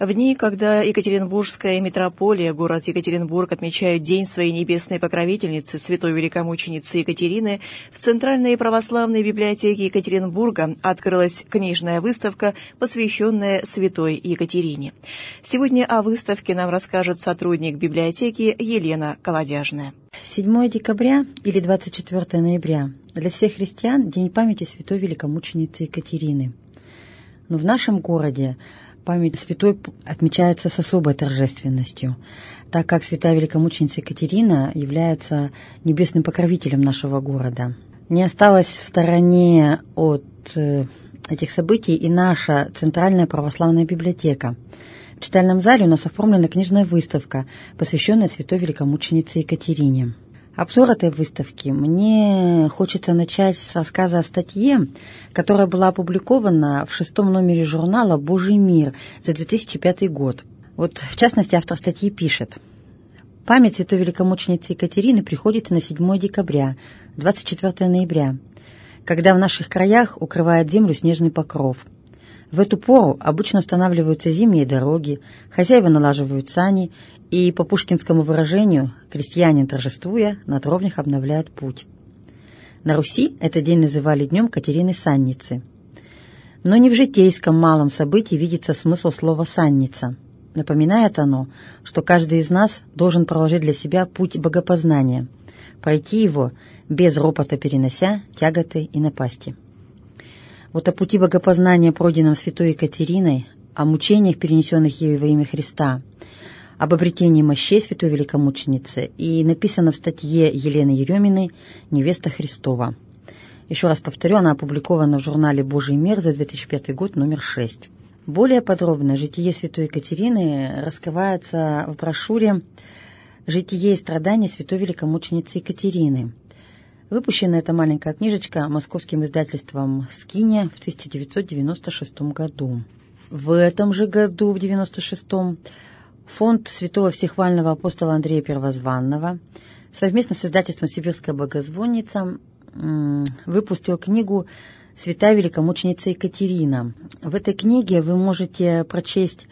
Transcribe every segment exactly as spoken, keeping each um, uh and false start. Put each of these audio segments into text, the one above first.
В дни, когда Екатеринбургская митрополия, город Екатеринбург, отмечает День своей небесной покровительницы, святой великомученицы Екатерины, в Центральной православной библиотеке Екатеринбурга открылась книжная выставка, посвященная святой Екатерине. Сегодня о выставке нам расскажет сотрудник библиотеки Елена Колодяжная. седьмое декабря или двадцать четвёртое ноября для всех христиан День памяти святой великомученицы Екатерины. Но в нашем городе память святой отмечается с особой торжественностью, так как святая великомученица Екатерина является небесным покровителем нашего города. Не осталась в стороне от этих событий и наша Центральная православная библиотека. В читальном зале у нас оформлена книжная выставка, посвященная святой великомученице Екатерине. Обзор этой выставки мне хочется начать с рассказа о статье, которая была опубликована в шестом номере журнала «Божий мир» за две тысячи пятый год. Вот, в частности, автор статьи пишет: «Память святой великомученицы Екатерины приходится на седьмое декабря, двадцать четвёртое ноября, когда в наших краях укрывает землю снежный покров. В эту пору обычно устанавливаются зимние дороги, хозяева налаживают сани, и, по пушкинскому выражению, крестьянин, торжествуя, на дровнях обновляет путь. На Руси этот день называли днем Катерины Санницы. Но не в житейском малом событии видится смысл слова «санница». Напоминает оно, что каждый из нас должен проложить для себя путь богопознания, пройти его, без ропота перенося тяготы и напасти. Вот о пути богопознания, пройденном святой Екатериной, о мучениях, перенесенных ею во имя Христа, об обретении мощей святой великомученицы и написано в статье Елены Ереминой «Невеста Христова». Еще раз повторю, она опубликована в журнале «Божий мир» за две тысячи пятый год, номер шесть. Более подробно житие святой Екатерины раскрывается в брошюре «Житие и страдания святой великомученицы Екатерины». Выпущена эта маленькая книжечка московским издательством «Скиния» в тысяча девятьсот девяносто шестом году. В этом же году, в девяносто шестом, фонд святого всехвального апостола Андрея Первозванного совместно с издательством «Сибирская богозвонница» выпустил книгу «Святая великомученица Екатерина». В этой книге вы можете прочесть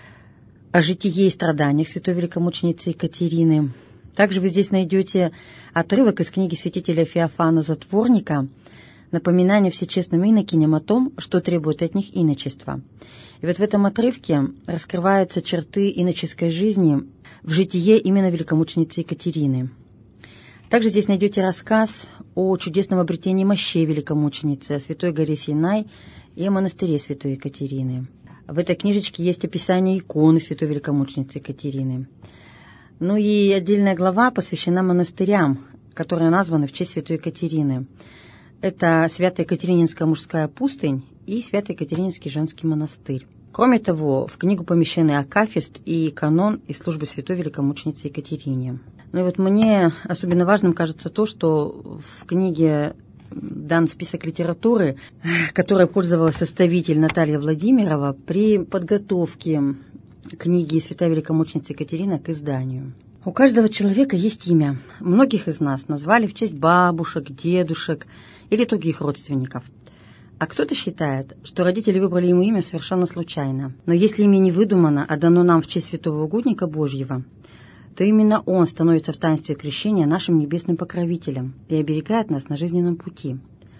о житие и страданиях святой великомученицы Екатерины. Также вы здесь найдете отрывок из книги святителя Феофана Затворника «Напоминание всечестным инокиням о том, что требует от них иночество». И вот в этом отрывке раскрываются черты иноческой жизни в житие именно великомученицы Екатерины. Также здесь найдете рассказ о чудесном обретении мощей великомученицы, о святой горе Синай и о монастыре святой Екатерины. В этой книжечке есть описание иконы святой великомученицы Екатерины. Ну и отдельная глава посвящена монастырям, которые названы в честь святой Екатерины. Это Свято-Екатерининская мужская пустынь и Свято-Екатерининский женский монастырь. Кроме того, в книгу помещены акафист и канон из службы святой великомученицы Екатерине. Ну и вот мне особенно важным кажется то, что в книге дан список литературы, которой пользовалась составитель Наталья Владимирова при подготовке книги «Святая великомученица Екатерина» к изданию. У каждого человека есть имя. Многих из нас назвали в честь бабушек, дедушек или других родственников. А кто-то считает, что родители выбрали ему имя совершенно случайно. Но если имя не выдумано, а дано нам в честь святого угодника Божьего, то именно он становится в таинстве крещения нашим небесным покровителем и оберегает нас на жизненном пути.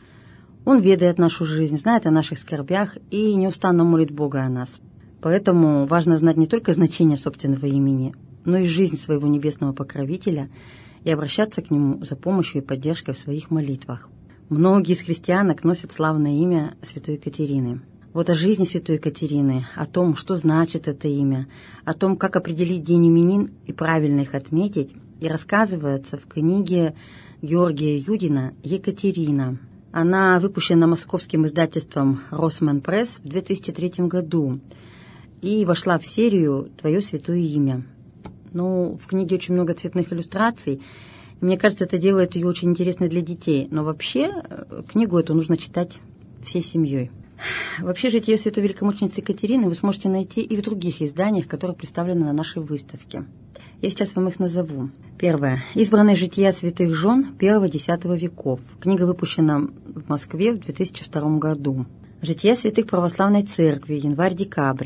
Он ведает нашу жизнь, знает о наших скорбях и неустанно молит Бога о нас. Поэтому важно знать не только значение собственного имени, но и жизнь своего небесного покровителя и обращаться к нему за помощью и поддержкой в своих молитвах. Многие из христианок носят славное имя святой Екатерины. Вот о жизни святой Екатерины, о том, что значит это имя, о том, как определить день именин и правильно их отметить, и рассказывается в книге Георгия Юдина «Екатерина». Она выпущена московским издательством «Росмен Пресс» в две тысячи третьем году и вошла в серию «Твое святое имя». Ну, в книге очень много цветных иллюстраций. Мне кажется, это делает ее очень интересной для детей. Но вообще книгу эту нужно читать всей семьей. Вообще житие святой великомученицы Екатерины вы сможете найти и в других изданиях, которые представлены на нашей выставке. Я сейчас вам их назову. Первое. Избранное жития святых жен первого-десятого веков. Книга выпущена в Москве в две тысячи втором году. Жития святых православной церкви, январь-декабрь.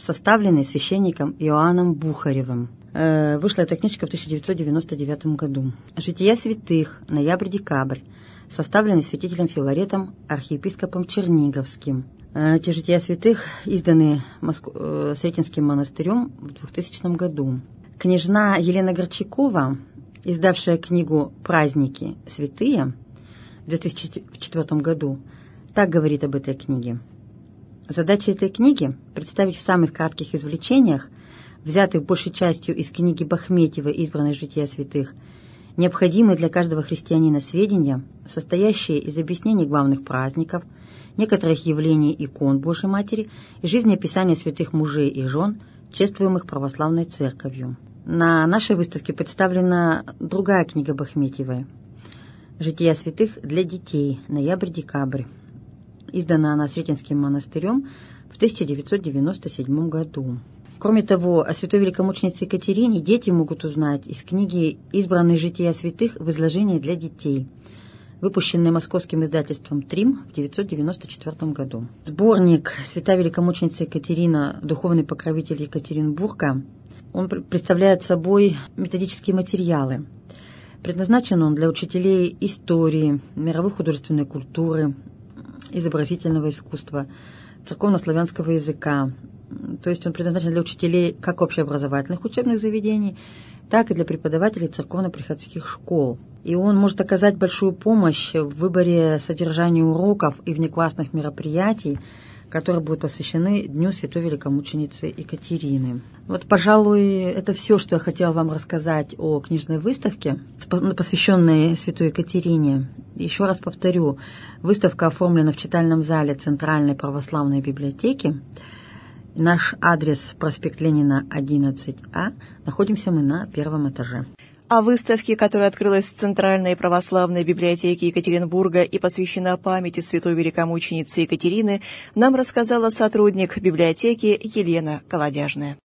составленный священником Иоанном Бухаревым. Вышла эта книжка в тысяча девятьсот девяносто девятом году. «Жития святых. Ноябрь-декабрь», составленный святителем Филаретом, архиепископом Черниговским. Эти «Жития святых» изданы Моск... Сретенским монастырем в двухтысячном году. Княжна Елена Горчакова, издавшая книгу «Праздники святые» в две тысячи четвёртом году, так говорит об этой книге. Задача этой книги – представить в самых кратких извлечениях, взятых большей частью из книги Бахметьева «Избранные жития святых», необходимые для каждого христианина сведения, состоящие из объяснений главных праздников, некоторых явлений икон Божьей Матери и жизнеописания святых мужей и жен, чествуемых православной церковью. На нашей выставке представлена другая книга Бахметьевой «Жития святых для детей. Ноябрь-декабрь». Издана она Сретенским монастырем в тысяча девятьсот девяносто седьмом году. Кроме того, о святой великомученице Екатерине дети могут узнать из книги «Избранные жития святых в изложении для детей», выпущенной московским издательством «Трим» в девятьсот девяносто четвёртом году. Сборник «Святая великомученица Екатерина. Духовный покровитель Екатеринбурга», он представляет собой методические материалы. Предназначен он для учителей истории, мировой художественной культуры, изобразительного искусства, церковно-славянского языка. То есть он предназначен для учителей как общеобразовательных учебных заведений, так и для преподавателей церковно-приходских школ. И он может оказать большую помощь в выборе содержания уроков и внеклассных мероприятий, которые будут посвящены Дню Святой Великомученицы Екатерины. Вот, пожалуй, это все, что я хотела вам рассказать о книжной выставке, посвященной Святой Екатерине. Еще раз повторю, выставка оформлена в читальном зале Центральной православной библиотеки. Наш адрес — проспект Ленина, одиннадцать А. Находимся мы на первом этаже. О выставке, которая открылась в Центральной православной библиотеке Екатеринбурга и посвящена памяти святой великомученицы Екатерины, нам рассказала сотрудник библиотеки Елена Колодяжная.